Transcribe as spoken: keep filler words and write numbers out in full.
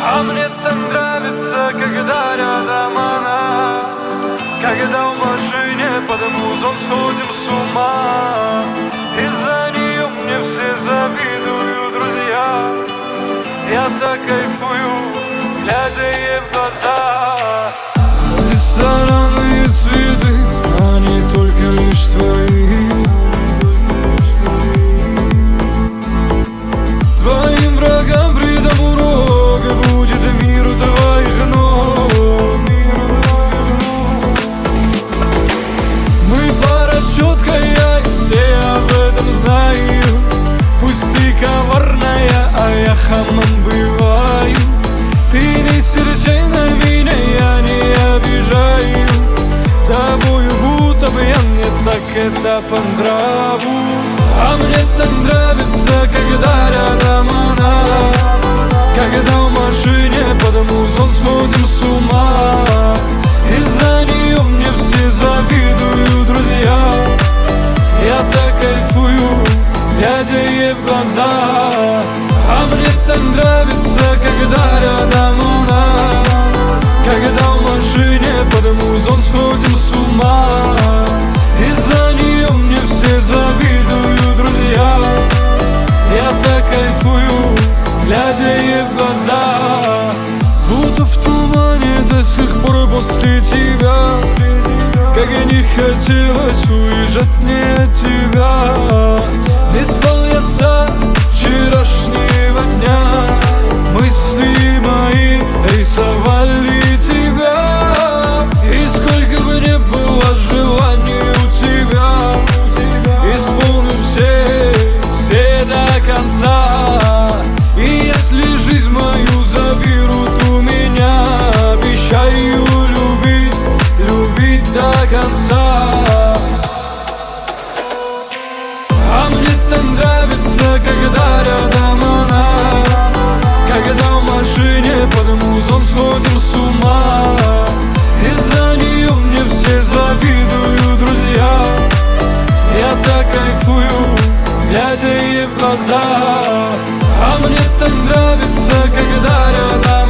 А мне так нравится, когда рядом она, когда в машине под музон сходим с ума. Из-за нее мне все завидуют, друзья. Я так кайфую, глядя ей в глаза. Рестораны и цветы, они только лишь свои. Твоим врагам придам урок, и будет мир у твоих ног. Мы пара четкая, и все об этом знают. Пусть ты коварная, а я хамом бываю. Ты не серчай на меня, я не обижаю. Тобою будто бы я мне так это по нраву. А мне так нравится, когда рядом она, когда в машине под музон сходим с ума. Из-за нее мне все завидуют, друзья. Я так кайфую, глядя ей в глаза. А мне так нравится, когда рядом она, когда в машине под музон сходим с ума. Из-за нее мне все завидуют, друзья. Я так кайфую, глядя ей в глаза. Будто в тумане до сих пор после тебя, как и не хотелось уезжать мне от тебя. Не спал я сам вчерашнего дня, мысли мои рисовали тебя. И сколько бы не было желаний у тебя, исполню все, все до конца. И если жизнь мою заберут у меня, обещаю любить, любить до конца. А мне так нравится, когда рядом она, когда в машине под музон сходим с ума. Из-за нее мне все завидуют, друзья. Я так кайфую, глядя ей в глаза. А мне так нравится, когда рядом